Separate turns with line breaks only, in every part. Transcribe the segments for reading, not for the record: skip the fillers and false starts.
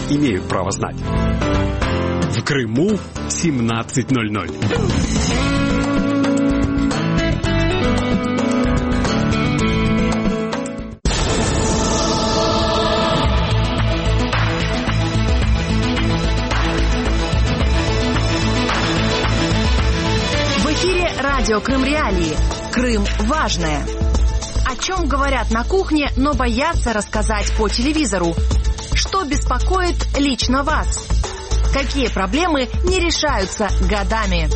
имеют право знать. В Крыму 17:00.
Радио Крым-Реалии. Крым важное. О чем говорят на кухне, но боятся рассказать по телевизору? Что беспокоит лично вас? Какие проблемы не решаются годами?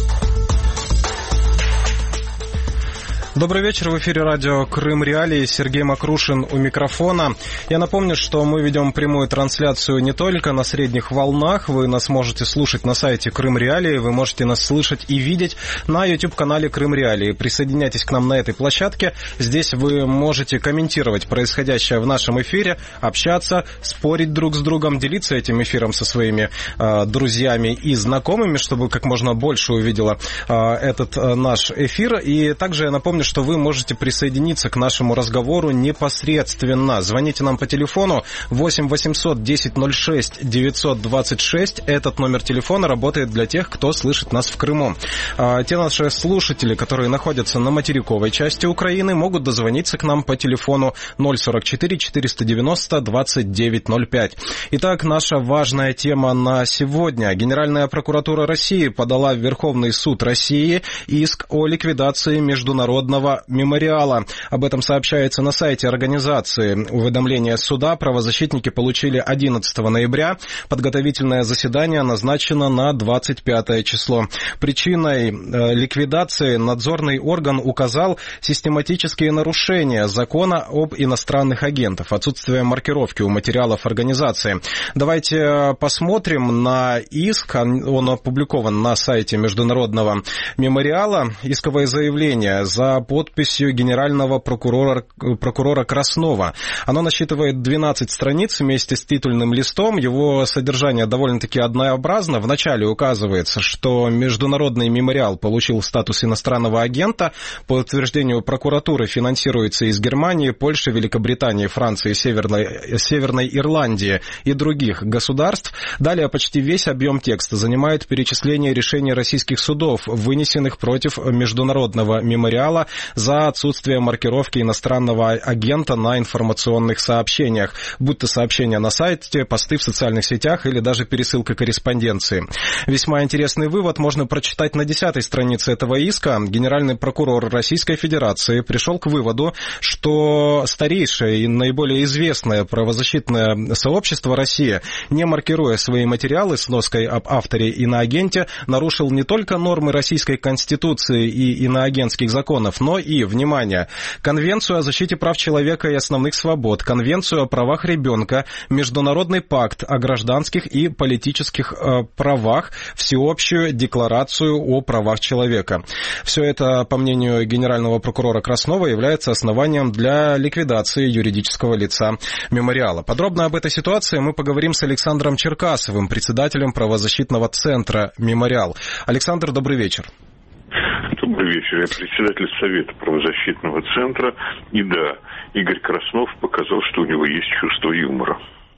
Добрый вечер, в эфире радио Крым-Реалии, Сергей Макрушин у микрофона. Я напомню, что мы ведем прямую трансляцию не только на средних волнах, вы нас можете слушать на сайте Крым-Реалии, вы можете нас слышать и видеть на YouTube-канале Крым-Реалии. Присоединяйтесь к нам на этой площадке, здесь вы можете комментировать происходящее в нашем эфире, общаться, спорить друг с другом, делиться этим эфиром со своими друзьями и знакомыми, чтобы как можно больше увидело этот наш эфир. И также я напомню, что вы можете присоединиться к нашему разговору непосредственно. Звоните нам по телефону 8 800 10 06 926. Этот номер телефона работает для тех, кто слышит нас в Крыму. Те наши слушатели, которые находятся на материковой части Украины, могут дозвониться к нам по телефону 044 490 2905. Итак, наша важная тема на сегодня. Генеральная прокуратура России подала в Верховный суд России иск о ликвидации международного мемориала. Об этом сообщается на сайте организации. Уведомление суда правозащитники получили 11 ноября. Подготовительное заседание назначено на 25 число. Причиной ликвидации надзорный орган указал систематические нарушения закона об иностранных агентах, отсутствие маркировки у материалов организации. Давайте посмотрим на иск. Он опубликован на сайте Международного мемориала. Исковое заявление за подписью генерального прокурора Краснова. Оно насчитывает 12 страниц вместе с титульным листом. Его содержание довольно-таки однообразно. Вначале указывается, что Международный мемориал получил статус иностранного агента. По утверждению прокуратуры финансируется из Германии, Польши, Великобритании, Франции, Северной Ирландии и других государств. Далее почти весь объем текста занимает перечисление решений российских судов, вынесенных против Международного мемориала за отсутствие маркировки иностранного агента на информационных сообщениях, будь то сообщения на сайте, посты в социальных сетях или даже пересылка корреспонденции. Весьма интересный вывод можно прочитать на 10-й странице этого иска. Генеральный прокурор Российской Федерации пришел к выводу, что старейшее и наиболее известное правозащитное сообщество России, не маркируя свои материалы с ноской об авторе и иноагенте, нарушил не только нормы Российской Конституции и иноагентских законов, но и, внимание, Конвенцию о защите прав человека и основных свобод, Конвенцию о правах ребенка, Международный пакт о гражданских и политических правах, Всеобщую декларацию о правах человека. Все это, по мнению генерального прокурора Краснова, является основанием для ликвидации юридического лица мемориала. Подробно об этой ситуации мы поговорим с Александром Черкасовым, председателем правозащитного центра «Мемориал». Александр, добрый вечер.
Добрый вечер. Я председатель Совета правозащитного центра. И да, Игорь Краснов показал, что у него есть чувство юмора.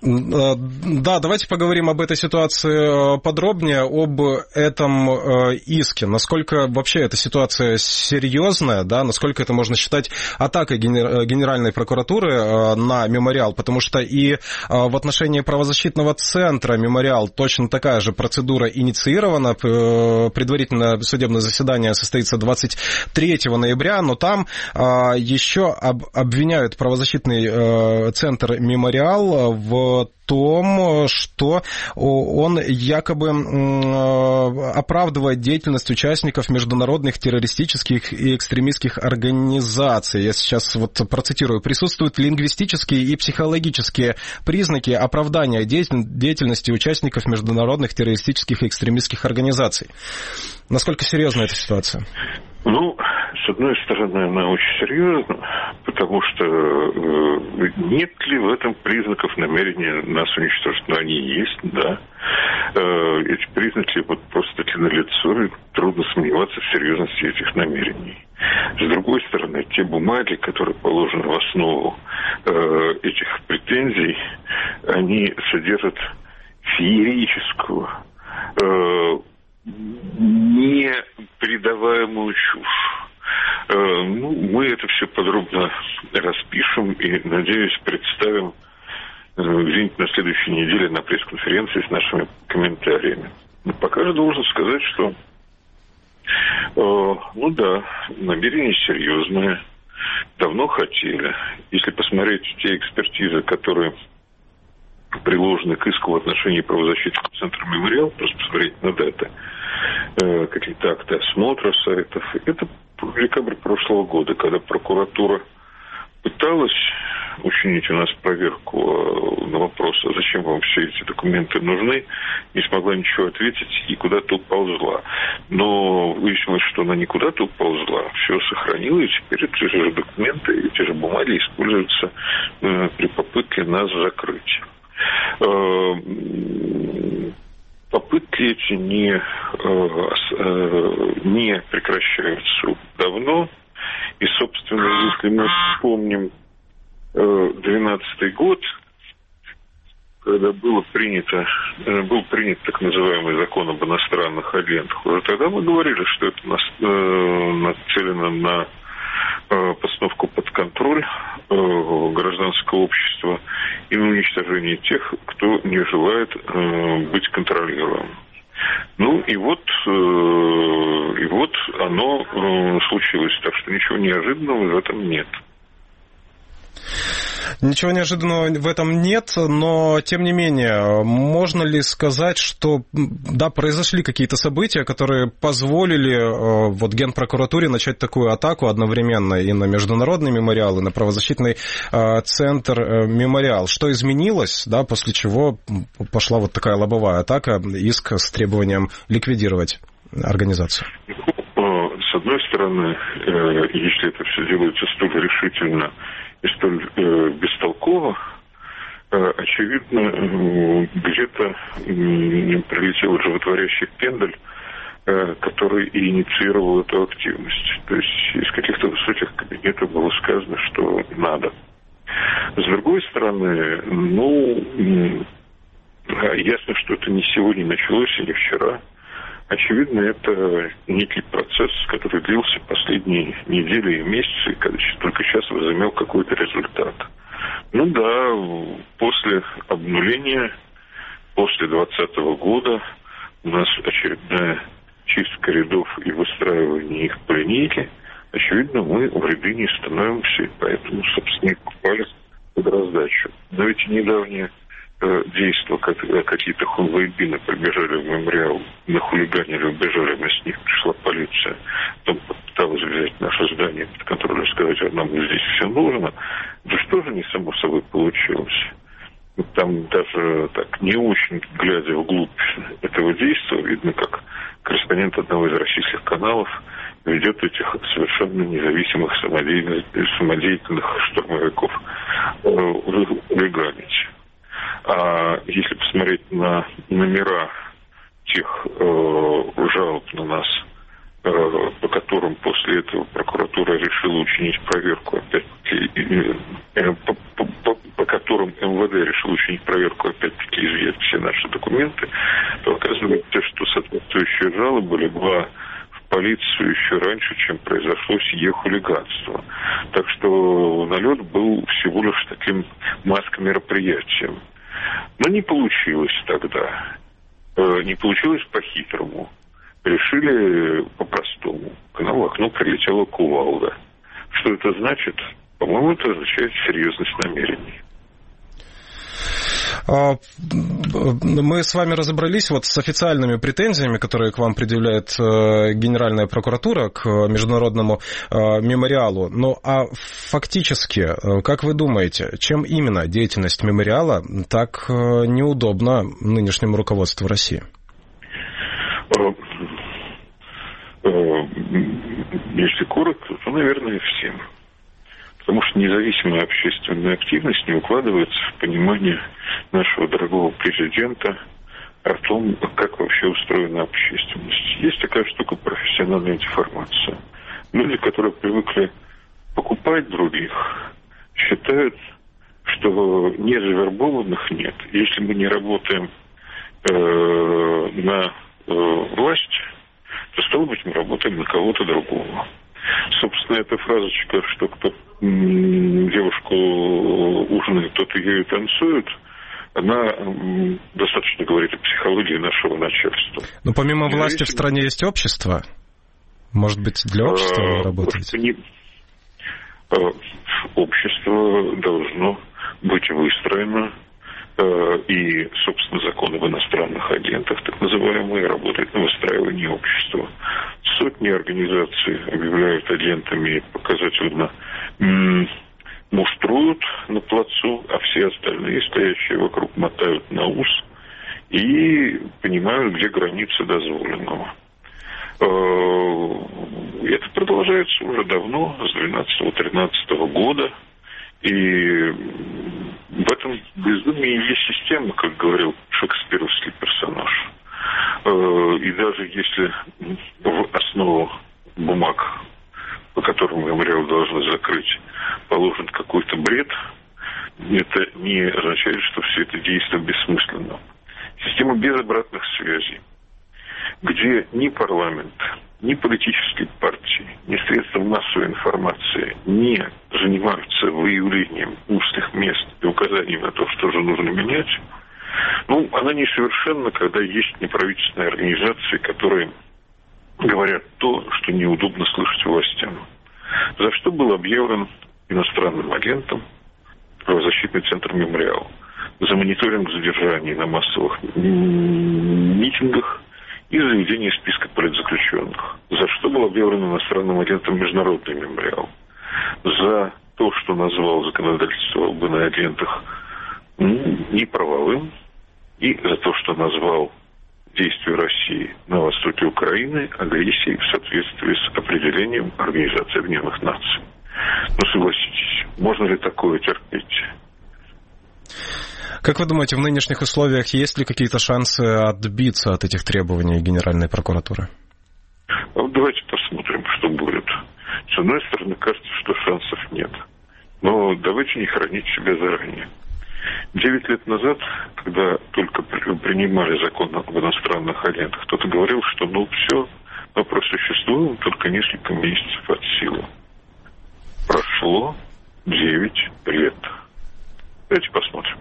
Да, давайте поговорим об этой ситуации подробнее, об этом иске. Насколько вообще эта ситуация серьезная, да, насколько это можно считать атакой Генеральной прокуратуры на мемориал, потому что и в отношении правозащитного центра «Мемориал» точно такая же процедура инициирована. Предварительное судебное заседание состоится 23 ноября, но там еще обвиняют правозащитный центр «Мемориал» в том, что он якобы оправдывает деятельность участников международных террористических и экстремистских организаций. Я сейчас вот процитирую. Присутствуют лингвистические и психологические признаки оправдания деятельности участников международных террористических и экстремистских организаций. Насколько серьезна эта ситуация?
Ну, с одной стороны, она очень серьезна, потому что нет ли в этом признаков намерения нас уничтожить? Но они есть, да. Эти признаки вот просто-таки налицо, и трудно сомневаться в серьезности этих намерений. С другой стороны, те бумаги, которые положены в основу этих претензий, они содержат феерическую, непередаваемую чушь. Мы это все подробно распишем и, надеюсь, представим где-нибудь на следующей неделе на пресс-конференции с нашими комментариями. Но пока же должен сказать, что намерения серьезные, давно хотели. Если посмотреть те экспертизы, которые приложены к иску в отношении правозащитного центра «Мемориал», просто посмотреть на даты, какие-то акты осмотра сайтов. Это декабрь прошлого года, когда прокуратура пыталась учинить у нас проверку на вопрос, а зачем вам все эти документы нужны, не смогла ничего ответить и куда-то уползла. Но выяснилось, что она не куда-то уползла, все сохранила, и теперь эти же документы, эти же бумаги используются при попытке нас закрыть. Попытки эти не прекращаются давно. И, собственно, если мы вспомним 2012 год, когда был принят так называемый закон об иностранных агентах, уже тогда мы говорили, что это нацелено на постановку под контроль гражданского общества и на уничтожение тех, кто не желает быть контролируемым. И вот оно случилось, так что ничего неожиданного в этом нет.
Ничего неожиданного в этом нет, но, тем не менее, можно ли сказать, что, да, произошли какие-то события, которые позволили Генпрокуратуре начать такую атаку одновременно и на международный мемориал, и на правозащитный центр «Мемориал». Что изменилось, да, после чего пошла вот такая лобовая атака, иск с требованием ликвидировать организацию?
С одной стороны, если это все делается столь решительно и столь бестолково, очевидно, где-то прилетел животворящий пендель, который и инициировал эту активность. То есть из каких-то высоких кабинетов было сказано, что надо. С другой стороны, ясно, что это не сегодня началось и не вчера. Очевидно, это некий процесс, который длился последние недели и месяцы, и только сейчас возымел какой-то результат. После обнуления, после 2020 года у нас очередная чистка рядов и выстраивание их по линейке. Очевидно, мы в ряды не становимся, и поэтому, собственно, и попали под раздачу. Но ведь недавнее действия, когда какие-то хунвейбины прибежали в мемориал, нахулиганили, убежали, с них пришла полиция, потом попыталась взять наше здание под контроль и сказать, а нам здесь все нужно. Да что же не само собой получилось? Там даже так, не очень глядя вглубь этого действия, видно, как корреспондент одного из российских каналов ведет этих совершенно независимых самодеятельных штурмовиков хулиганить. А если посмотреть на номера тех жалоб на нас, по которым после этого прокуратура решила учинить проверку, опять-таки, по которым МВД решил учинить проверку, опять-таки, изъять все наши документы, то оказывается, что соответствующие жалобы легла в полицию еще раньше, чем произошло сие хулиганство. Так что налет был всего лишь таким маскомероприятием. Но не получилось тогда. Не получилось по-хитрому. Решили по-простому. К нам в окно прилетела кувалда. Что это значит? По-моему, это означает серьезность намерений.
Мы с вами разобрались с официальными претензиями, которые к вам предъявляет Генеральная прокуратура к Международному мемориалу. А фактически, как вы думаете, чем именно деятельность мемориала так неудобна нынешнему руководству России?
Если коротко, то, наверное, всем. Потому что независимая общественная активность не укладывается в понимание нашего дорогого президента о том, как вообще устроена общественность. Есть такая штука — профессиональная деформация. Люди, которые привыкли покупать других, считают, что незавербованных нет. Если мы не работаем на власть, то, стало быть, мы работаем на кого-то другого. Собственно, эта фразочка, что кто девушку ужинает, тот ее и танцует, она достаточно говорит о психологии нашего начальства.
Но помимо власти в стране есть общество? Может быть, для общества вы работаете? Общество должно быть выстроено, и, собственно, закон об иностранных агентах, так называемые, работает на выстраивании общества. Сотни организаций объявляют агентами, показательно муштруют на плацу, а все остальные, стоящие вокруг, мотают на ус и понимают, где границы дозволенного. Это продолжается уже давно, с 12-13 года. И в этом безумии есть система, как говорил шекспировский персонаж. И даже если в основу бумаг, по которым мемориал должны закрыть, положен какой-то бред, это не означает, что все это действие бессмысленно. Система без обратных связей, где ни парламент, ни политические партии, ни средства массовой информации не занимаются выявлением узких мест и указанием на то, что же нужно менять, она несовершенна, когда есть неправительственные организации, которые говорят то, что неудобно слышать властям. За что был объявлен иностранным агентом правозащитный центр «Мемориал»? За мониторинг задержаний на массовых митингах и заведение списка политзаключенных. За что был объявлен иностранным агентом международный мемориал? За то, что назвал законодательство об иноагентах неправовым, и за то, что назвал действия России на востоке Украины агрессией в соответствии с определением Организации Объединенных Наций. Согласитесь, можно ли такое терпеть? Как вы думаете, в нынешних условиях есть ли какие-то шансы отбиться от этих требований Генеральной прокуратуры?
Давайте посмотрим, что будет. С одной стороны, кажется, что шансов нет. Но давайте не хоронить себя заранее. 9 лет назад, когда только принимали закон об иностранных агентах, кто-то говорил, что все, мы просуществуем только несколько месяцев от силы. Прошло 9 лет. Давайте посмотрим.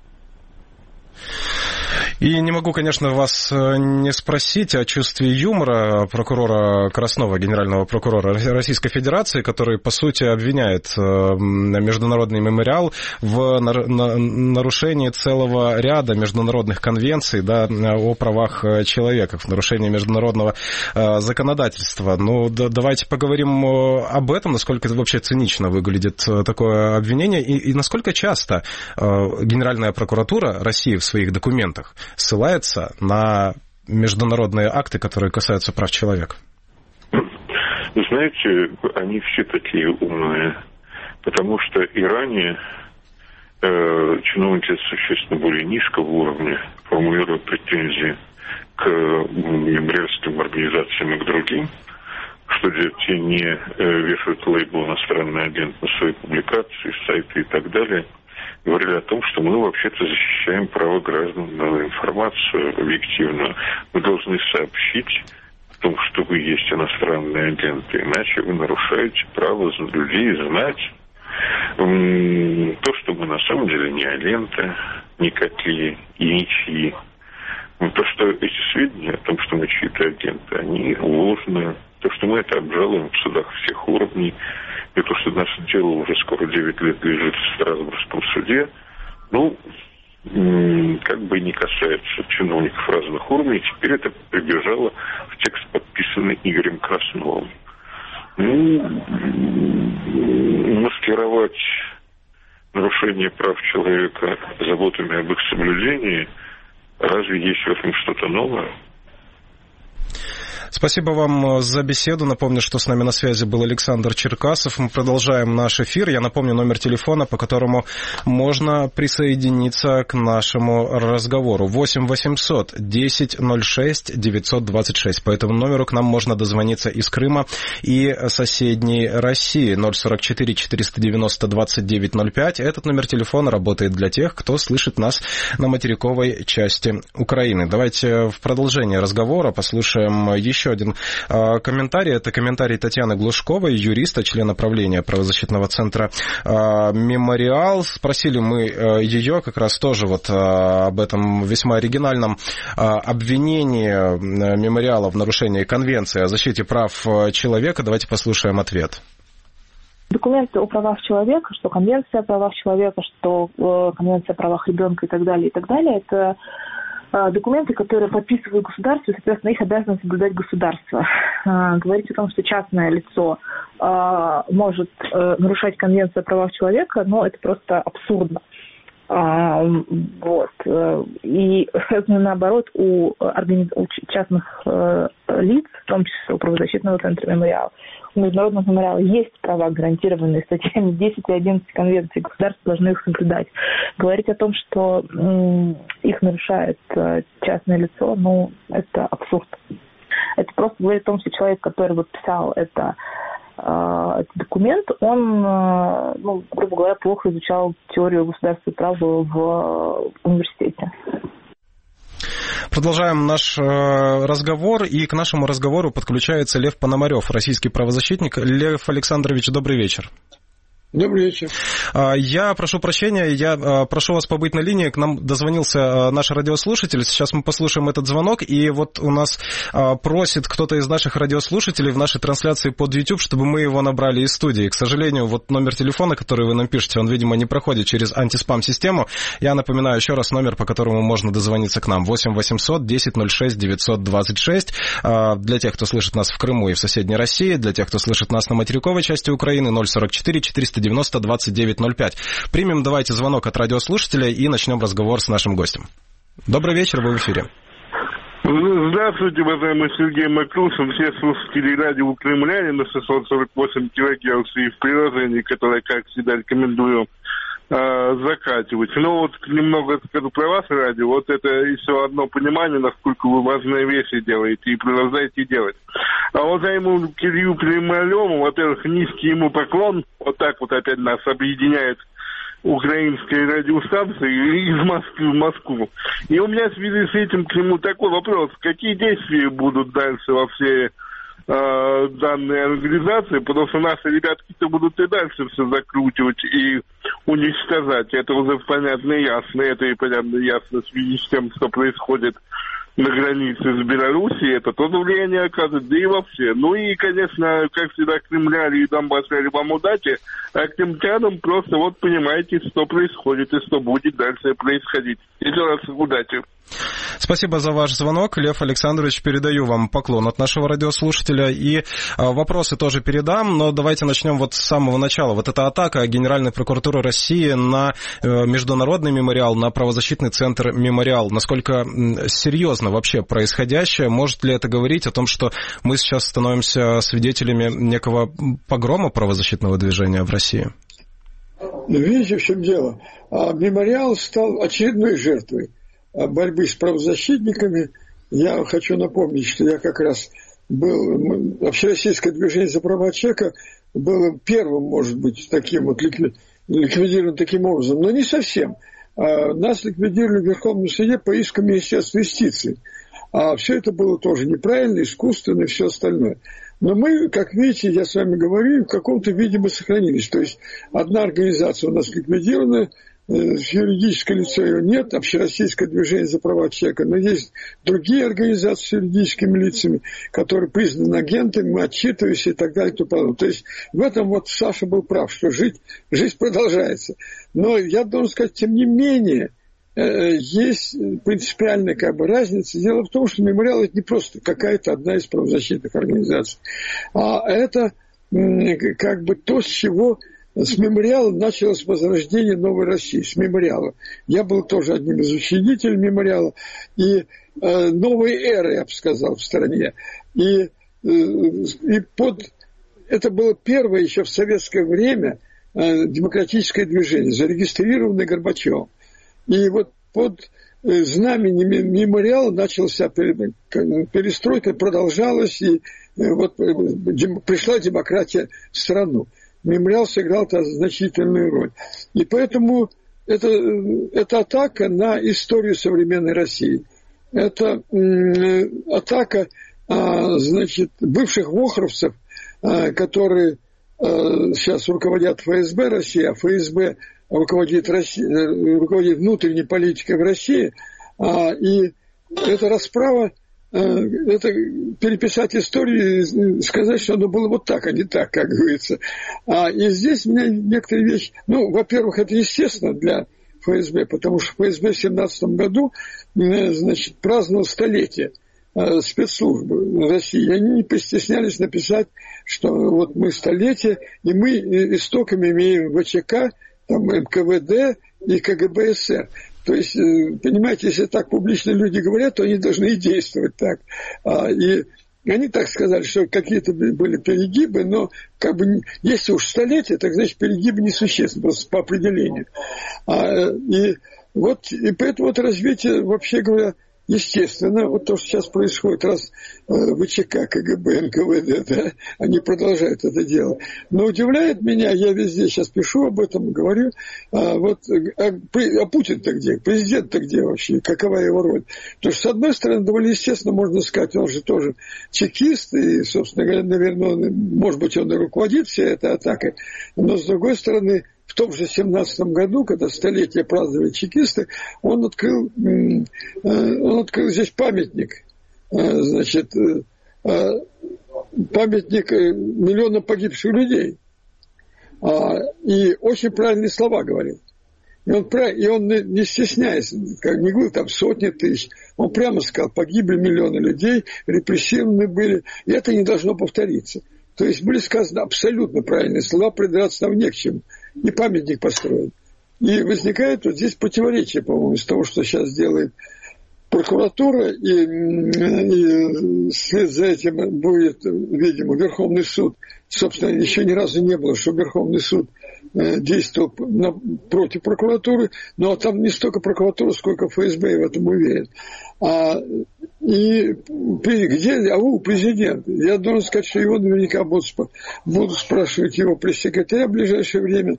И не могу, конечно, вас не спросить о чувстве юмора прокурора Краснова, генерального прокурора Российской Федерации, который, по сути, обвиняет Международный мемориал в нарушении целого ряда международных конвенций, о правах человека, в нарушении международного законодательства. Давайте поговорим об этом, насколько это вообще цинично выглядит такое обвинение, и насколько часто Генеральная прокуратура России в своих документах ссылается на международные акты, которые касаются прав человека.
Вы знаете, они все такие умные, потому что и ранее чиновники существенно более низкого уровня формулируют претензии к мемориальским организациям и к другим, что те не вешают лейбл «иностранный агент» на свои публикации, сайты и так далее. Говорили о том, что мы вообще-то защищаем право граждан на информацию объективную. Мы должны сообщить о том, что вы есть иностранные агенты, иначе вы нарушаете право людей знать то, что мы на самом деле не агенты, никакие и ничьи. То, что эти сведения о том, что мы чьи-то агенты, они ложные. То, что мы это обжалуем в судах всех уровней. И то, что наше дело уже скоро 9 лет лежит в Страсбургском суде, как бы не касается чиновников разных уровней, теперь это прибежало в текст, подписанный Игорем Красновым. Маскировать нарушение прав человека заботами об их соблюдении, разве есть в этом что-то новое?
Спасибо вам за беседу. Напомню, что с нами на связи был Александр Черкасов. Мы продолжаем наш эфир. Я напомню номер телефона, по которому можно присоединиться к нашему разговору. 8 800 10 06 926. По этому номеру к нам можно дозвониться из Крыма и соседней России. 044 490 29 05. Этот номер телефона работает для тех, кто слышит нас на материковой части Украины. Давайте в продолжение разговора послушаем еще один комментарий. Это комментарий Татьяны Глушковой, юриста, члена правления правозащитного центра «Мемориал». Спросили мы ее как раз тоже вот об этом весьма оригинальном обвинении «Мемориала» в нарушении Конвенции о защите прав человека. Давайте послушаем ответ.
Документы о правах человека, что Конвенция о правах человека, что Конвенция о правах ребенка и так далее, это документы, которые подписывают государство, и, соответственно, их обязано соблюдать государство. Говорить о том, что частное лицо может нарушать Конвенцию о правах человека, но это просто абсурдно. Вот. И наоборот, у частных лиц, в том числе у правозащитного центра «Мемориал», у Международного мемориала есть права, гарантированные статьями 10 и 11 Конвенции, государства должны их соблюдать. Говорить о том, что их нарушает частное лицо, это абсурд. Это просто говорит о том, что человек, который подписал этот документ, он, грубо говоря, плохо изучал теорию государства и права в университете.
Продолжаем наш разговор, и к нашему разговору подключается Лев Пономарев, российский правозащитник. Лев Александрович, добрый вечер.
Добрый вечер.
Я прошу прощения, я прошу вас побыть на линии. К нам дозвонился наш радиослушатель. Сейчас мы послушаем этот звонок. И вот у нас просит кто-то из наших радиослушателей в нашей трансляции под YouTube, чтобы мы его набрали из студии. К сожалению, вот номер телефона, который вы нам пишете, он, видимо, не проходит через антиспам-систему. Я напоминаю еще раз номер, по которому можно дозвониться к нам. 8 800 10 06 926. Для тех, кто слышит нас в Крыму и в соседней России, для тех, кто слышит нас на материковой части Украины, 044 490 29 05. Примем, давайте, звонок от радиослушателя и начнем разговор с нашим гостем. Добрый вечер, вы в эфире.
Здравствуйте, уважаемый Сергей Макрушин, все слушатели радио «Кремляне» на 648 кГц и в приложении, которое, как всегда, рекомендую закачивать. Вот немного скажу про ваше радио. Вот это еще одно понимание, насколько вы важные вещи делаете и продолжаете делать. А уважаемому Кириллу Пономареву, во-первых, низкий ему поклон. Вот так вот опять нас объединяет украинская радиостанция из Москвы в Москву. И у меня в связи с этим к нему такой вопрос. Какие действия будут дальше во всей данной организации? Потому что наши ребятки-то будут и дальше все закручивать и уничтожать. Это уже понятно и ясно. Это и понятно и ясно в связи с тем, что происходит на границе с Белоруссией. Это тоже влияние оказывает, да и вообще. И, конечно, как всегда, кремляне и донбассяне вам удачи, а крымчанам просто вот понимаете, что происходит и что будет дальше происходить. Еще раз удачи.
Спасибо за ваш звонок, Лев Александрович. Передаю вам поклон от нашего радиослушателя. И вопросы тоже передам, но давайте начнем вот с самого начала. Вот эта атака Генеральной прокуратуры России на Международный мемориал, на правозащитный центр «Мемориал». Насколько серьезно вообще происходящее? Может ли это говорить о том, что мы сейчас становимся свидетелями некого погрома правозащитного движения в России?
Видите, в чем дело? Мемориал стал очередной жертвой борьбы с правозащитниками. Я хочу напомнить, что я как раз был... Общероссийское движение за права человека было первым, может быть, таким вот ликвидировано таким образом, но не совсем. Нас ликвидировали в Верховном суде по иску Министерства юстиции. А все это было тоже неправильно, искусственно и все остальное. Но мы, как видите, я с вами говорю, в каком-то виде мы сохранились. То есть одна организация у нас ликвидирована, юридическое лицо ее нет, общероссийское движение за права человека, но есть другие организации с юридическими лицами, которые признаны агентами, мы отчитываемся и так далее. То есть в этом вот Саша был прав, что жизнь продолжается. Но я должен сказать, тем не менее, есть принципиальная разница. Дело в том, что мемориал — это не просто какая-то одна из правозащитных организаций, а это то, с чего с мемориала началось возрождение новой России, с мемориала. Я был тоже одним из учредителей мемориала. И новой эры, я бы сказал, в стране. Это было первое еще в советское время демократическое движение, зарегистрированное Горбачевым. И вот под знаменем мемориала начался перестройка, продолжалась, и вот пришла демократия в страну. Мемориал сыграл значительную роль. И поэтому это атака на историю современной России. Это атака, значит, бывших вохровцев, которые сейчас руководят ФСБ России, а ФСБ руководит внутренней политикой в России. И эта расправа, это переписать историю и сказать, что оно было вот так, а не так, как говорится. И здесь у меня некоторые вещи... во-первых, это естественно для ФСБ, потому что ФСБ в 2017 году, значит, праздновал столетие спецслужбы России. И они не постеснялись написать, что вот мы столетие, и мы истоками имеем ВЧК, там, НКВД и КГБ СССР. То есть, понимаете, если так публично люди говорят, то они должны и действовать так. И они так сказали, что какие-то были перегибы, но как бы если уж столетие, так значит перегибы несущественны, просто по определению. И поэтому вот развитие, вообще говоря, естественно, вот то, что сейчас происходит, раз ВЧК, КГБ, НКВД, да, они продолжают это дело. Но удивляет меня, я везде сейчас пишу об этом, говорю, а Путин-то где? Президент-то где вообще? Какова его роль? Потому что, с одной стороны, довольно естественно, можно сказать, он же тоже чекист, и, собственно говоря, наверное, может быть, он и руководит всей этой атакой, но, с другой стороны, в том же 2017 году, когда столетие праздновали чекисты, он открыл здесь памятник, значит, памятник миллионам погибших людей. И очень правильные слова говорил. И он не стесняясь, как не говорил, там сотни тысяч, он прямо сказал, погибли миллионы людей, репрессированы были, и это не должно повториться. То есть были сказаны абсолютно правильные слова, придраться там не к чему. И памятник построен. И возникает вот здесь противоречие, по-моему, из того, что сейчас делает прокуратура, и вслед за этим будет, видимо, Верховный суд. Собственно, еще ни разу не было, что Верховный суд действовал против прокуратуры, но там не столько прокуратура, сколько ФСБ, я в этом уверен. И где президент? Я должен сказать, что его наверняка будут спрашивать его пресс-секретаря в ближайшее время.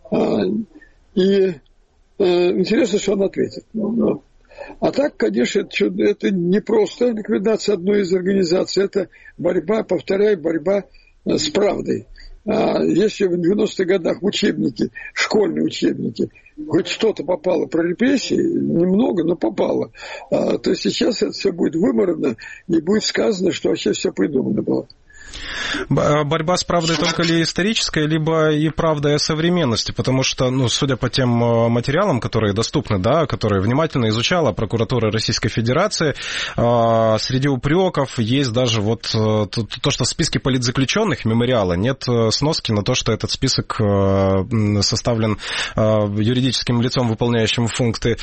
И интересно, что он ответит. А так, конечно, это не просто ликвидация одной из организаций, это борьба, повторяю, борьба с правдой. Если в 90-х годах в учебники, школьные учебники, хоть что-то попало про репрессии, немного, но попало, то сейчас это все будет выморано и будет сказано, что вообще все придумано было.
Борьба с правдой только ли историческая, либо и правда о современности? Потому что, судя по тем материалам, которые доступны, да, которые внимательно изучала прокуратура Российской Федерации, среди упреков есть даже вот то, что в списке политзаключенных мемориала нет сноски на то, что этот список составлен юридическим лицом, выполняющим функции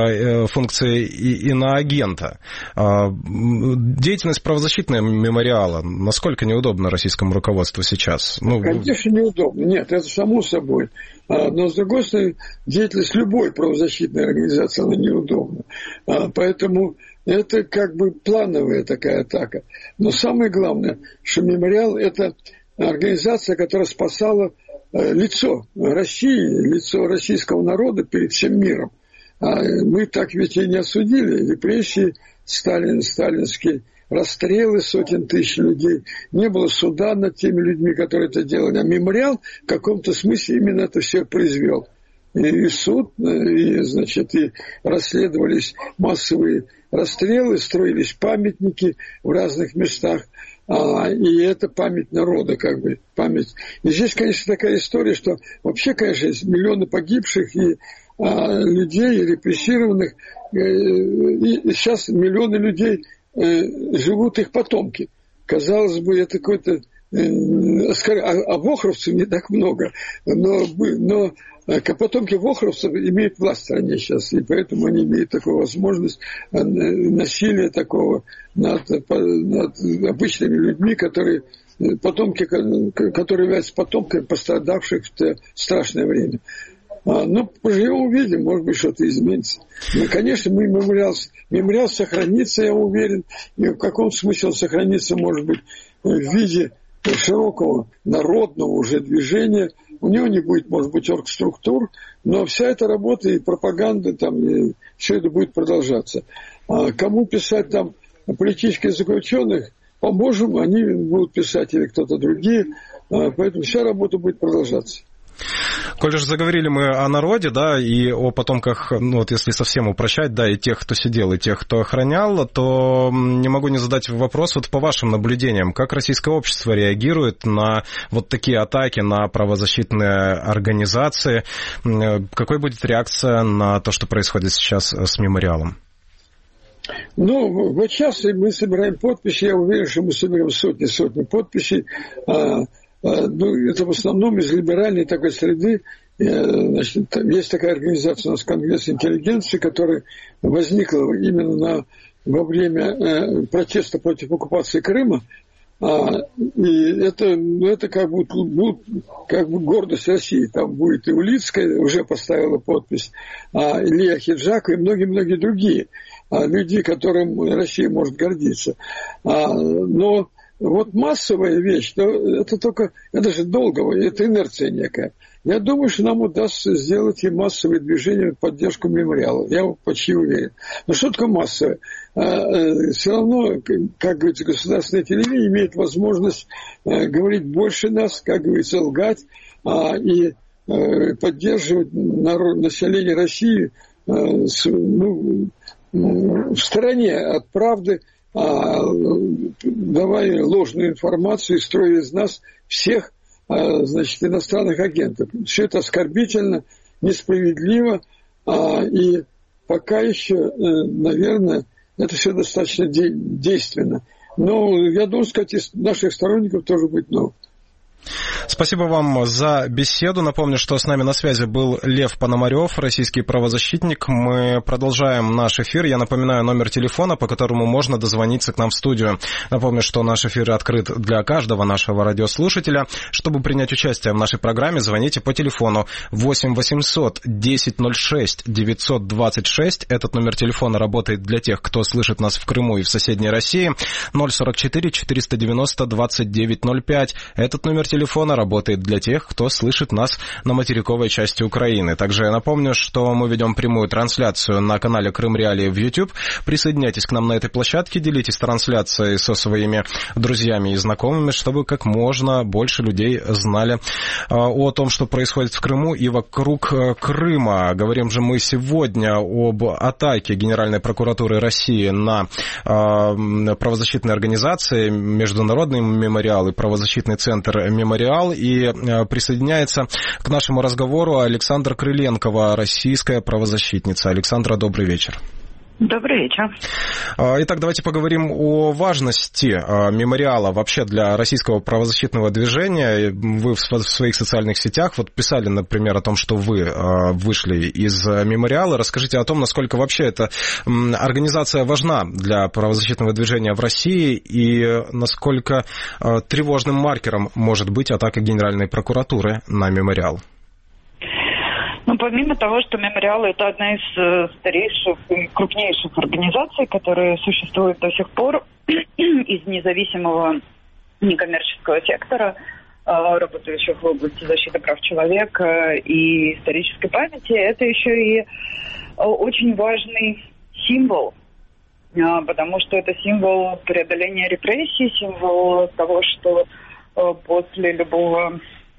иноагента. Деятельность правозащитного мемориала, насколько неудобна российскому руководству сейчас?
Конечно, неудобно. Нет, это само собой. Но, с другой стороны, деятельность любой правозащитной организации, она неудобна. Поэтому это как бы плановая такая атака. Но самое главное, что мемориал – это организация, которая спасала лицо России, лицо российского народа перед всем миром. Мы так ведь и не осудили репрессии, сталинские расстрелы сотен тысяч людей, не было суда над теми людьми, которые это делали. А мемориал в каком-то смысле именно это все произвел. И суд, и расследовались массовые расстрелы, строились памятники в разных местах. И это память народа, как бы, память. И здесь, конечно, такая история, что вообще, конечно, есть миллионы погибших и людей, и репрессированных, и сейчас миллионы людей живут их потомки. Казалось бы, это какой-то вохровцев не так много, но потомки вохровцев имеют власть в стране сейчас, и поэтому они имеют такую возможность насилия такого над обычными людьми, которые являются потомками пострадавших в то страшное время. Но поживем, увидим, может быть, что-то изменится. Но, конечно, мемориал сохранится, я уверен, и в каком смысле он сохранится, может быть, в виде широкого народного уже движения. У него не будет, может быть, оргструктур, но вся эта работа и пропаганда, там, и все это будет продолжаться. А кому писать там политических заключенных, поможем, они будут писать или кто-то другие, поэтому вся работа будет продолжаться.
Коль же заговорили мы о народе, да, и о потомках, ну вот если совсем упрощать, да, и тех, кто сидел, и тех, кто охранял, то не могу не задать вопрос вот по вашим наблюдениям. Как российское общество реагирует на вот такие атаки на правозащитные организации? Какой будет реакция на то, что происходит сейчас с мемориалом?
Ну, вот сейчас мы собираем подписи, я уверен, что мы соберем сотни подписей. Это в основном из либеральной такой среды. Значит, есть такая организация у нас, Конгресс интеллигенции, которая возникла именно во время протеста против оккупации Крыма. И это как бы гордость России. Там будет и Улицкая, уже поставила подпись, Илья Хиджак и многие-многие другие люди, которым Россия может гордиться. Но вот массовая вещь, это же долго, это инерция некая. Я думаю, что нам удастся сделать и массовые движения в поддержку мемориала. Я почти уверен. Но что такое массовое? Все равно, как говорится, государственное телевидение имеет возможность говорить больше нас, как говорится, лгать и поддерживать население России в стороне от правды, давая ложную информацию и строя из нас всех, значит, иностранных агентов. Все это оскорбительно, несправедливо, и пока еще, наверное, это все достаточно действенно. Но я должен сказать, из наших сторонников тоже будет много.
Спасибо вам за беседу. Напомню, что с нами на связи был Лев Пономарев, российский правозащитник. Мы продолжаем наш эфир. Я напоминаю номер телефона, по которому можно дозвониться к нам в студию. Напомню, что наш эфир открыт для каждого нашего радиослушателя. Чтобы принять участие в нашей программе, звоните по телефону 8 800 1006 926. Этот номер телефона работает для тех, кто слышит нас в Крыму и в соседней России. 044 490 2905. Этот номер телефона работает для тех, кто слышит нас на материковой части Украины. Также я напомню, что мы ведем прямую трансляцию на канале Крым Реалии в YouTube. Присоединяйтесь к нам на этой площадке, делитесь трансляцией со своими друзьями и знакомыми, чтобы как можно больше людей знали о том, что происходит в Крыму и вокруг Крыма. Говорим же мы сегодня об атаке Генеральной прокуратуры России на правозащитные организации, Международный мемориал и правозащитный центр «Мемориал». И присоединяется к нашему разговору Александра Крыленкова, российская правозащитница. Александра, добрый вечер.
Добрый вечер.
Итак, давайте поговорим о важности мемориала вообще для российского правозащитного движения. Вы в своих социальных сетях вот писали, например, о том, что вы вышли из мемориала. Расскажите о том, насколько вообще эта организация важна для правозащитного движения в России и насколько тревожным маркером может быть атака Генеральной прокуратуры на мемориал.
Ну, помимо того, что мемориал – это одна из старейших и крупнейших организаций, которые существуют до сих пор из независимого некоммерческого сектора, работающих в области защиты прав человека и исторической памяти, это еще и очень важный символ, потому что это символ преодоления репрессий, символ того, что после любого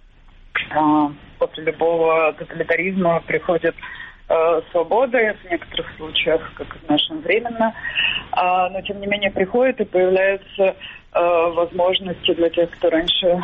тоталитаризма приходит свобода, в некоторых случаях, как в нашем временно, но тем не менее приходит и появляются возможности для тех, кто раньше,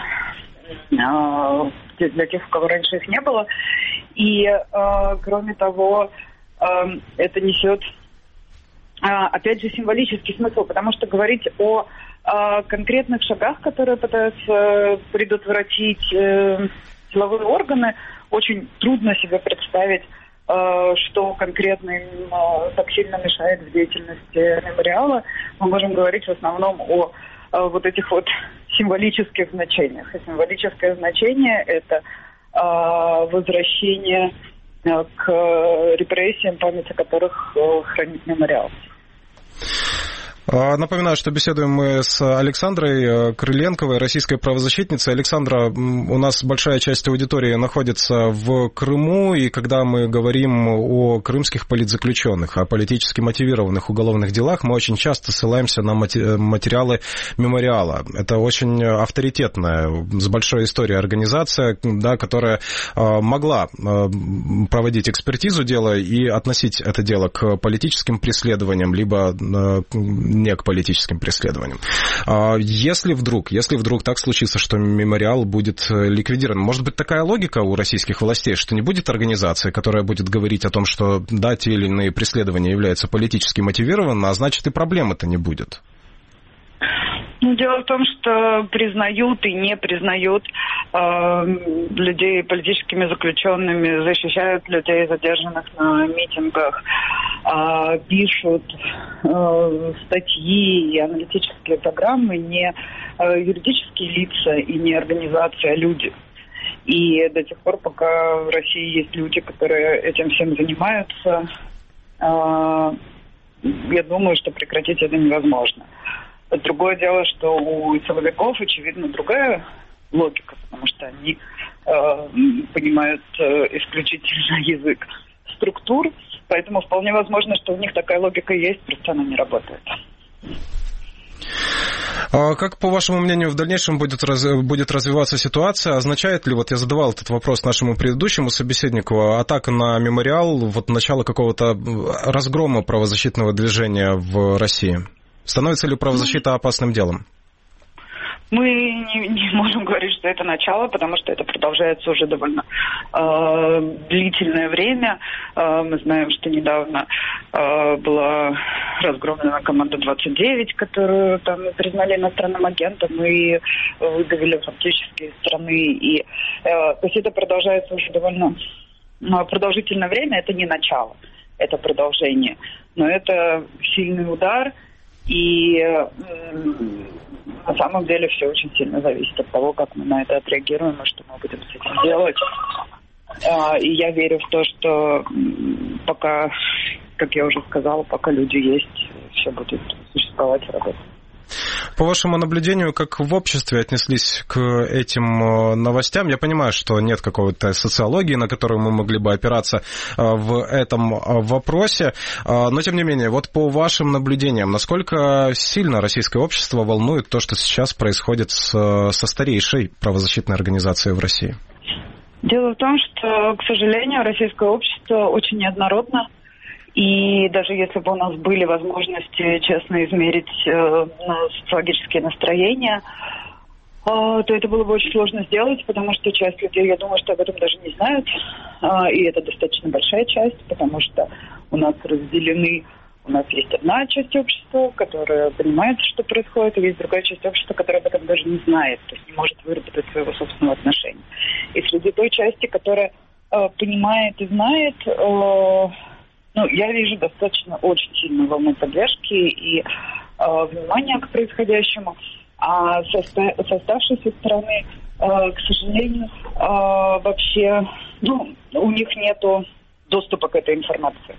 для тех, у кого раньше их не было. И кроме того, это несет опять же, символический смысл, потому что говорить о конкретных шагах, которые пытаются предотвратить силовые органы, очень трудно себе представить, что конкретно им так сильно мешает в деятельности мемориала. Мы можем говорить в основном о вот этих вот символических значениях. И символическое значение – это возвращение к репрессиям, память о которых хранит мемориал.
Напоминаю, что беседуем мы с Александрой Крыленковой, российской правозащитницей. Александра, у нас большая часть аудитории находится в Крыму, и когда мы говорим о крымских политзаключенных, о политически мотивированных уголовных делах, мы очень часто ссылаемся на материалы мемориала. Это очень авторитетная, с большой историей организация, да, которая могла проводить экспертизу дела и относить это дело к политическим преследованиям, либо не к политическим преследованиям. Если вдруг так случится, что мемориал будет ликвидирован, может быть, такая логика у российских властей, что не будет организации, которая будет говорить о том, что да, те или иные преследования являются политически мотивированными, а значит и проблемы-то не будет?
Ну, дело в том, что признают и не признают людей политическими заключенными, защищают людей, задержанных на митингах, пишут статьи и аналитические программы не юридические лица и не организации, а люди. И до тех пор, пока в России есть люди, которые этим всем занимаются, я думаю, что прекратить это невозможно. Другое дело, что у силовиков, очевидно, другая логика, потому что они понимают исключительно язык структур, поэтому вполне возможно, что у них такая логика есть, просто она не работает.
Как, по вашему мнению, в дальнейшем будет развиваться ситуация? Означает ли, вот я задавал этот вопрос нашему предыдущему собеседнику, атака на мемориал, вот начало какого-то разгрома правозащитного движения в России? Становится ли правозащита опасным делом?
Мы не можем говорить, что это начало, потому что это продолжается уже довольно длительное время. Мы знаем, что недавно была разгромлена команда 29, которую там признали иностранным агентом и выдавили фактически из страны. И, то есть это продолжается уже довольно продолжительное время. Это не начало, это продолжение. Но это сильный удар. И на самом деле все очень сильно зависит от того, как мы на это отреагируем и что мы будем с этим делать. И я верю в то, что пока, как я уже сказала, пока люди есть, все будет существовать и работать.
По вашему наблюдению, как в обществе отнеслись к этим новостям? Я понимаю, что нет какой-то социологии, на которую мы могли бы опираться в этом вопросе, но тем не менее, вот по вашим наблюдениям, насколько сильно российское общество волнует то, что сейчас происходит со старейшей правозащитной организацией в России?
Дело в том, что, к сожалению, российское общество очень неоднородно. И даже если бы у нас были возможности честно измерить социологические настроения, то это было бы очень сложно сделать, потому что часть людей, я думаю, что об этом даже не знают. И это достаточно большая часть, потому что у нас разделены, у нас есть одна часть общества, которая понимает, что происходит, и есть другая часть общества, которая об этом даже не знает, то есть не может выработать своего собственного отношения. И среди той части, которая понимает и знает, я вижу достаточно очень сильную волну поддержки и внимания к происходящему. А с оставшейся стороны, к сожалению, вообще, у них нету доступа к этой информации.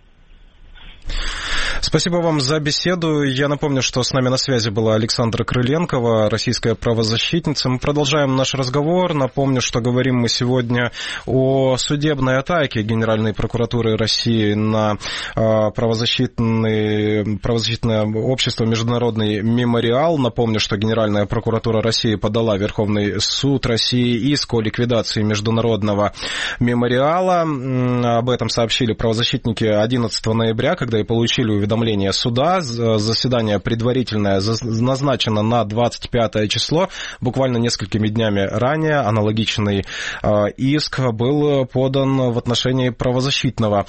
Спасибо вам за беседу. Я напомню, что с нами на связи была Александра Крыленкова, российская правозащитница. Мы продолжаем наш разговор. Напомню, что говорим мы сегодня о судебной атаке Генеральной прокуратуры России на правозащитное общество «Международный мемориал». Напомню, что Генеральная прокуратура России подала в Верховный суд России иск о ликвидации Международного мемориала. Об этом сообщили правозащитники 11 ноября, когда и получили уведомление уведомление суда. Заседание предварительное назначено на 25 число. Буквально несколькими днями ранее аналогичный иск был подан в отношении правозащитного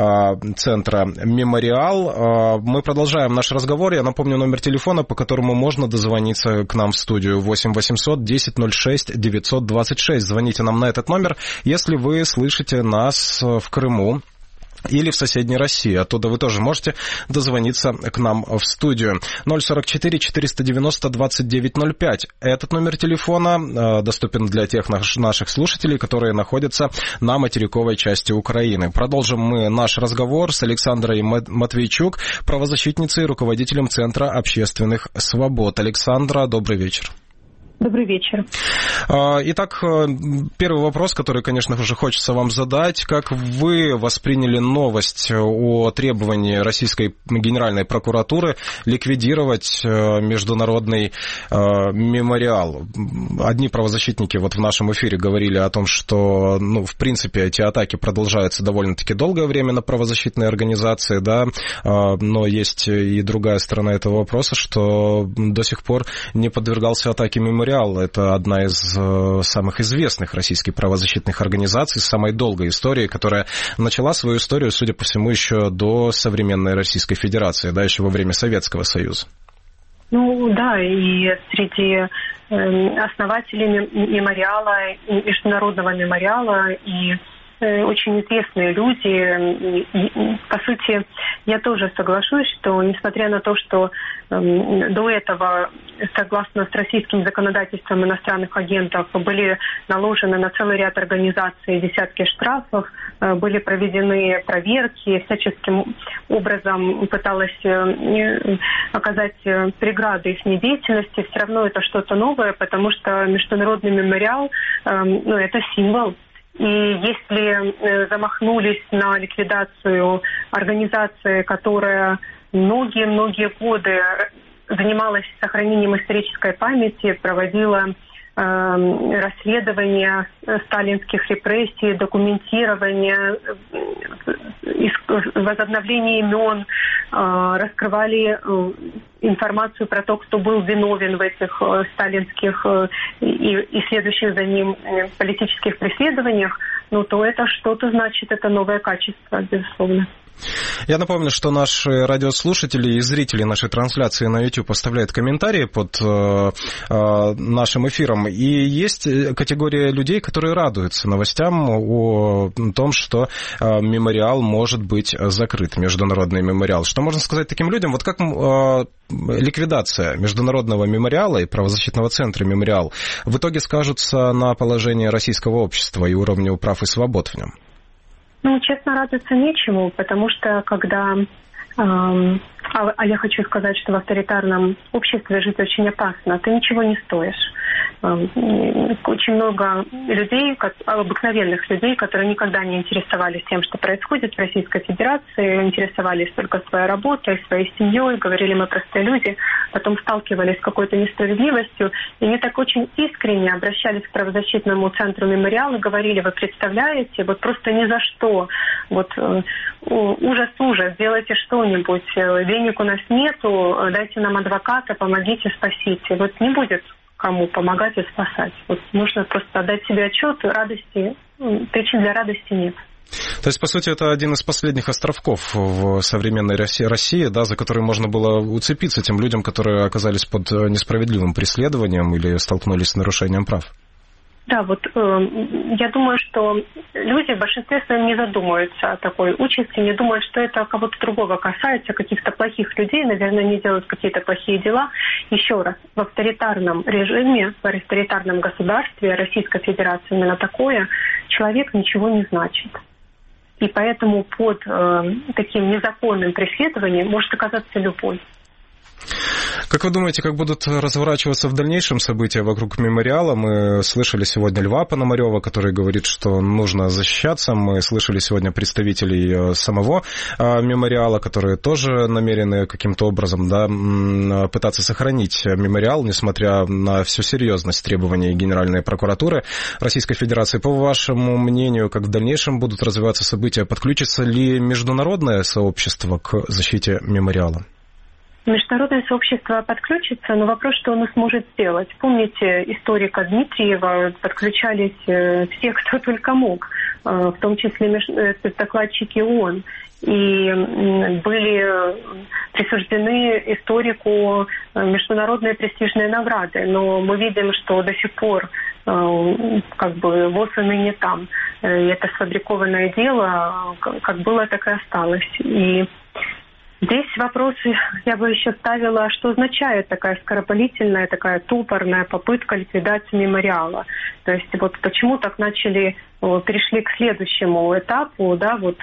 центра «Мемориал». Мы продолжаем наш разговор. Я напомню номер телефона, по которому можно дозвониться к нам в студию. 8 800 10 06 926. Звоните нам на этот номер, если вы слышите нас в Крыму или в соседней России. Оттуда вы тоже можете дозвониться к нам в студию. 044 490 2905. Этот номер телефона доступен для тех наших слушателей, которые находятся на материковой части Украины. Продолжим мы наш разговор с Александрой Матвейчук, правозащитницей и руководителем Центра общественных свобод. Александра, добрый вечер.
Добрый вечер.
Итак, первый вопрос, который, конечно же, хочется вам задать. Как вы восприняли новость о требовании Российской Генеральной прокуратуры ликвидировать международный мемориал? Одни правозащитники вот в нашем эфире говорили о том, что, в принципе, эти атаки продолжаются довольно-таки долгое время на правозащитные организации, да, но есть и другая сторона этого вопроса, что до сих пор не подвергался атаке мемориал. Это одна из самых известных российских правозащитных организаций с самой долгой историей, которая начала свою историю, судя по всему, еще до современной Российской Федерации, да, еще во время Советского Союза.
Да, и среди основателей мемориала, международного мемориала, и очень известные люди. И, по сути, я тоже соглашусь, что несмотря на то, что до этого, согласно с российским законодательством иностранных агентов, были наложены на целый ряд организаций десятки штрафов, были проведены проверки, всяческим образом пыталась оказать преграды их деятельности, все равно это что-то новое, потому что международный мемориал, это символ. И если замахнулись на ликвидацию организации, которая многие-многие годы занималась сохранением исторической памяти, проводила расследования сталинских репрессий, документирование, возобновление имен, раскрывали информацию про то, кто был виновен в этих сталинских и следующих за ним политических преследованиях, то это что-то значит, это новое качество, безусловно.
Я напомню, что наши радиослушатели и зрители нашей трансляции на YouTube оставляют комментарии под нашим эфиром. И есть категория людей, которые радуются новостям о том, что мемориал может быть закрыт, международный мемориал. Что можно сказать таким людям? Вот как ликвидация международного мемориала и правозащитного центра «Мемориал» в итоге скажутся на положении российского общества и уровню прав и свобод в нем?
Честно, радоваться нечему, потому что когда... я хочу сказать, что в авторитарном обществе жить очень опасно. Ты ничего не стоишь. Очень много людей, обыкновенных людей, которые никогда не интересовались тем, что происходит в Российской Федерации, интересовались только своей работой, своей семьей, говорили, мы простые люди, потом сталкивались с какой-то несправедливостью, и они так очень искренне обращались к правозащитному центру «Мемориал» и говорили, вы представляете, вот просто ни за что, ужас, сделайте что-нибудь, денег у нас нету, дайте нам адвоката, помогите, спасите. Не будет кому помогать и спасать. Нужно просто отдать себе отчет, причин для радости нет.
То есть, по сути, это один из последних островков в современной России, да, за который можно было уцепиться тем людям, которые оказались под несправедливым преследованием или столкнулись с нарушением прав.
Да, я думаю, что люди в большинстве своем не задумываются о такой участи, не думают, что это кого-то другого касается, каких-то плохих людей, наверное, не делают какие-то плохие дела. Еще раз, в авторитарном режиме, в авторитарном государстве Российской Федерации именно такое, человек ничего не значит. И поэтому под таким незаконным преследованием может оказаться любой.
Как вы думаете, как будут разворачиваться в дальнейшем события вокруг мемориала? Мы слышали сегодня Льва Пономарева, который говорит, что нужно защищаться. Мы слышали сегодня представителей самого мемориала, которые тоже намерены каким-то образом, да, пытаться сохранить мемориал, несмотря на всю серьезность требований Генеральной прокуратуры Российской Федерации. По вашему мнению, как в дальнейшем будут развиваться события? Подключится ли международное сообщество к защите мемориала?
Международное сообщество подключится, но вопрос, что оно сможет сделать. Помните историка Дмитриева, подключались все, кто только мог, в том числе докладчики ООН. И были присуждены историку международные престижные награды. Но мы видим, что до сих пор как бы ВОС и ныне там. И это сфабрикованное дело, как было, так и осталось. И здесь вопросы я бы еще ставила, что означает такая скоропалительная, такая топорная попытка ликвидации мемориала. То есть вот почему так перешли к следующему этапу, да, вот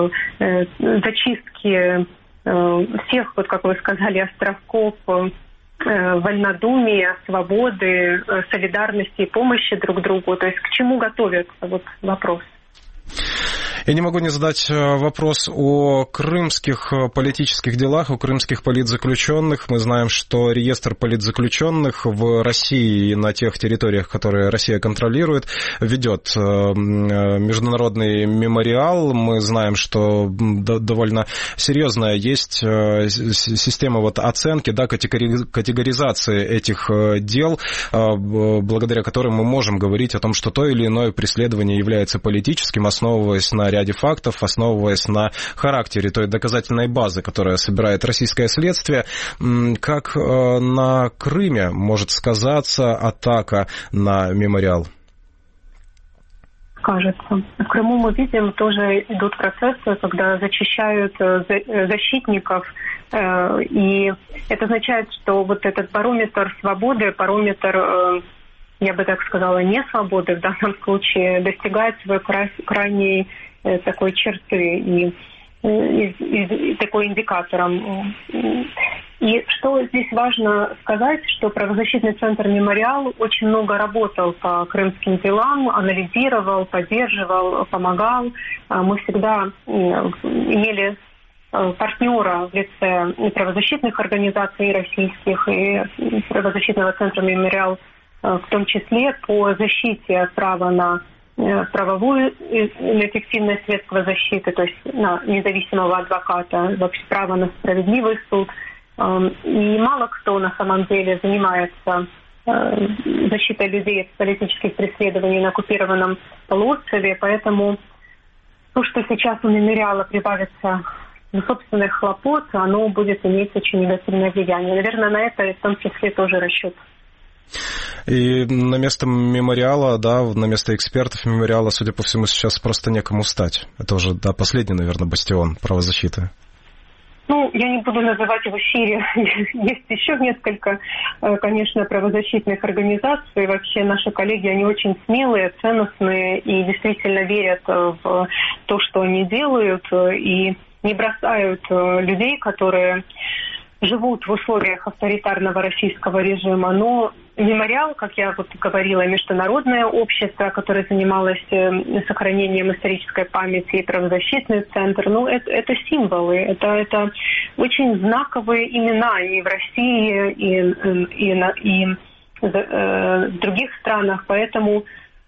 зачистки всех, вот как вы сказали, островков вольнодумия, свободы, солидарности и помощи друг другу. То есть к чему готовятся, вот вопрос.
Я не могу не задать вопрос о крымских политических делах, о крымских политзаключенных. Мы знаем, что реестр политзаключенных в России и на тех территориях, которые Россия контролирует, ведет международный мемориал. Мы знаем, что довольно серьезная есть система вот оценки, да, категоризации этих дел, благодаря которым мы можем говорить о том, что то или иное преследование является политическим, основываясь на ряде фактов, основываясь на характере той доказательной базы, которая собирает российское следствие. Как на Крыме может сказаться атака на мемориал?
Кажется. В Крыму мы видим, тоже идут процессы, когда зачищают защитников, и это означает, что вот этот барометр свободы, барометр, я бы так сказала, не свободы в данном случае, достигает своей крайней такой черты и такой индикатором. И что здесь важно сказать, что правозащитный центр «Мемориал» очень много работал по крымским делам, анализировал, поддерживал, помогал. Мы всегда имели партнера в лице правозащитных организаций российских и правозащитного центра «Мемориал», в том числе по защите права на правовую эффективность средства защиты, то есть на независимого адвоката, вообще право на справедливый суд. И мало кто на самом деле занимается защитой людей от политических преследований на оккупированном полуострове, поэтому то, что сейчас у мемориала прибавится собственных хлопот, оно будет иметь очень негативное влияние. Наверное, на это в том числе тоже расчет.
И на место мемориала, да, на место экспертов мемориала, судя по всему, сейчас просто некому стать. Это уже, да, последний, наверное, бастион правозащиты.
Ну, я не буду называть в эфире. Есть еще несколько, конечно, правозащитных организаций. Вообще наши коллеги, они очень смелые, ценностные и действительно верят в то, что они делают, и не бросают людей, которые живут в условиях авторитарного российского режима. Но мемориал, как я вот говорила, международное общество, которое занималось сохранением исторической памяти, и правозащитный центр, ну, это символы, это очень знаковые имена и в России, и в других странах. Поэтому,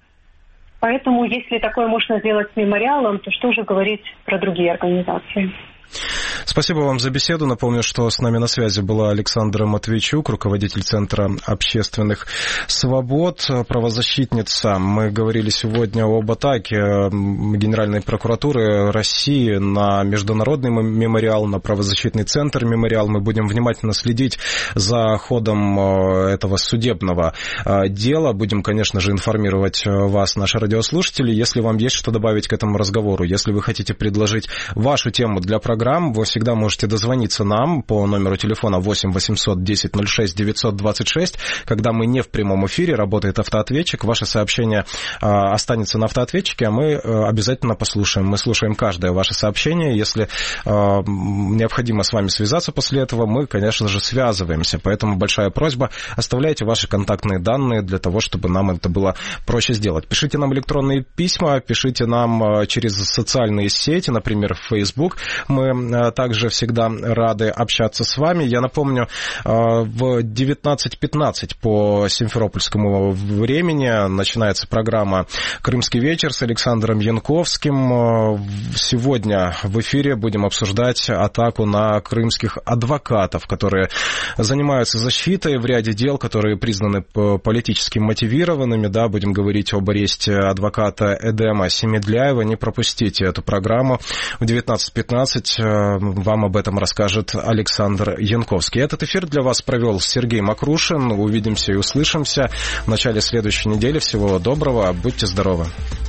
если такое можно сделать с мемориалом, то что же говорить про другие организации?
Спасибо вам за беседу. Напомню, что с нами на связи была Александра Матвейчук, руководитель Центра общественных свобод, правозащитница. Мы говорили сегодня об атаке Генеральной прокуратуры России на международный мемориал, на правозащитный центр «Мемориал». Мы будем внимательно следить за ходом этого судебного дела. Будем, конечно же, информировать вас, наши радиослушатели. Если вам есть что добавить к этому разговору, если вы хотите предложить вашу тему для программы, программ. Вы всегда можете дозвониться нам по номеру телефона 8 800 10 06 926. Когда мы не в прямом эфире, работает автоответчик. Ваше сообщение останется на автоответчике, а мы обязательно послушаем. Мы слушаем каждое ваше сообщение. Если необходимо с вами связаться после этого, мы, конечно же, связываемся. Поэтому большая просьба, оставляйте ваши контактные данные для того, чтобы нам это было проще сделать. Пишите нам электронные письма, пишите нам через социальные сети, например, в Facebook. Мы также всегда рады общаться с вами. Я напомню, в 19:15 по симферопольскому времени начинается программа «Крымский вечер» с Александром Янковским. Сегодня в эфире будем обсуждать атаку на крымских адвокатов, которые занимаются защитой в ряде дел, которые признаны политически мотивированными. Да, будем говорить об аресте адвоката Эдема Семедляева. Не пропустите эту программу. В 19:15 вам об этом расскажет Александр Янковский. Этот эфир для вас провел Сергей Макрушин. Увидимся и услышимся в начале следующей недели. Всего доброго. Будьте здоровы.